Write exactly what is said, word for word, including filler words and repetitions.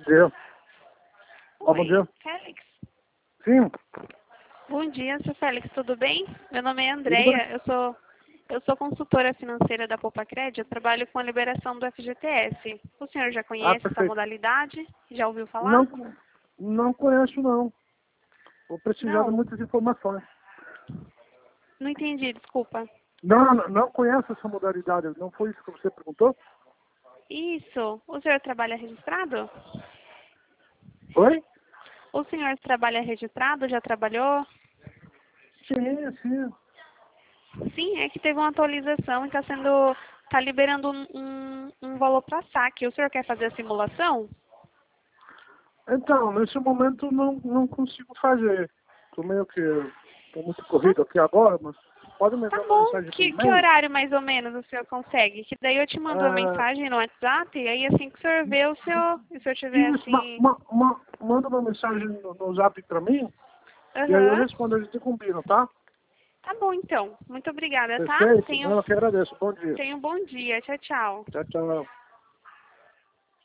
dia. Ó, bom Oi, dia. Félix. Sim, Bom dia, seu Félix, tudo bem? Meu nome é tudo bem? Andreia, eu sou, eu sou consultora financeira da Poupa-Cred, eu trabalho com a liberação do F G T S. O senhor já Ah, conhece essa perfeito. modalidade? Já ouviu falar? Não, não conheço, não. Vou precisar de Não, muitas informações. não entendi, desculpa. Não, não, não conheço essa modalidade. Não foi isso que você perguntou? Isso, o senhor trabalha registrado? Oi? O senhor trabalha registrado, já trabalhou? Sim, sim. Sim, é que teve uma atualização e está sendo, está liberando um, um, um valor para saque. O senhor quer fazer a simulação? Então, nesse momento não, não consigo fazer. Estou meio que... Estou muito Tá, corrido aqui agora, mas pode me tá mandar uma bom. mensagem por Que, que e-mail? horário mais ou menos o senhor consegue? Que daí eu te mando uma Ah, mensagem no WhatsApp e aí assim que o senhor vê o seu, se o senhor tiver isso, ma, assim. ma, ma, manda uma mensagem no, no zap para mim e aí eu Aham. respondo, a gente combina, tá? Tá bom então. Muito obrigada, tá? Perfeito? Tenha, Eu que agradeço. Bom dia. tenha um bom dia. Tchau, tchau. Tchau, tchau.